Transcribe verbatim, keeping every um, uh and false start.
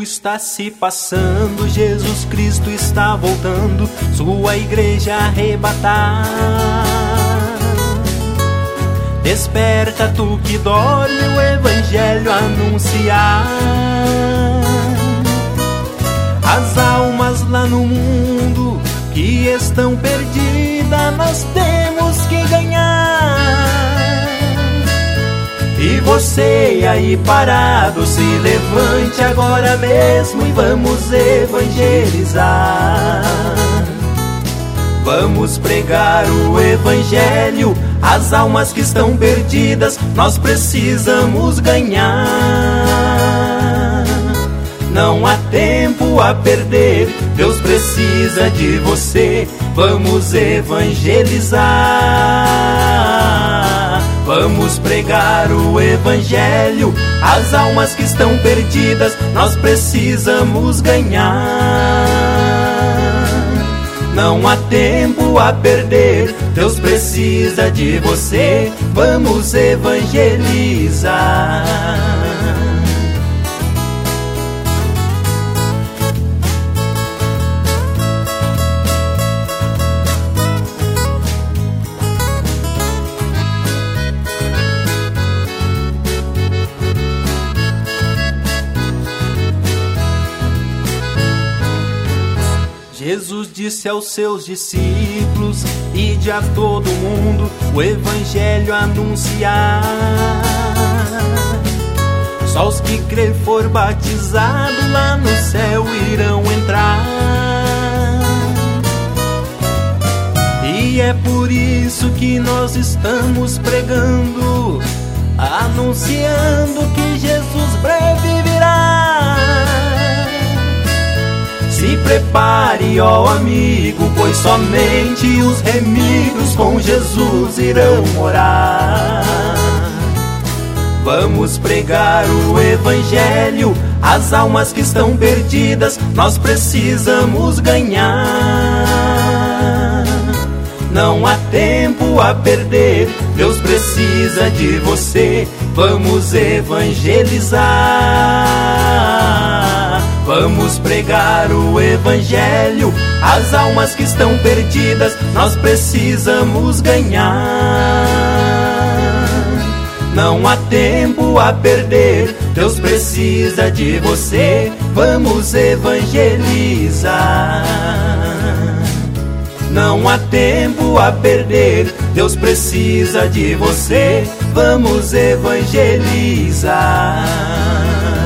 está se passando, Jesus Cristo está voltando, sua igreja arrebatar. Desperta tu que dorme, o evangelho anunciar. As almas lá no mundo que estão perdidas, nós temos que ganhar. E você aí parado, se levante agora mesmo e vamos evangelizar. Vamos pregar o evangelho, as almas que estão perdidas, nós precisamos ganhar. Não há tempo a perder, Deus precisa de você. Vamos evangelizar. Vamos pregar o evangelho, as almas que estão perdidas, nós precisamos ganhar. Não há tempo a perder, Deus precisa de você. Vamos evangelizar. Jesus disse aos seus discípulos: ide a todo mundo o evangelho anunciar. Só os que crer for batizado lá no céu irão entrar. E é por isso que nós estamos pregando, anunciando que Jesus breve virá. Se prepare, ó amigo, pois somente os remidos com Jesus irão morar. Vamos pregar o evangelho, as almas que estão perdidas, nós precisamos ganhar. Não há tempo a perder, Deus precisa de você. Vamos evangelizar. Vamos pregar o evangelho, as almas que estão perdidas, nós precisamos ganhar. Não há tempo a perder, Deus precisa de você. Vamos evangelizar. Não há tempo a perder, Deus precisa de você. Vamos evangelizar.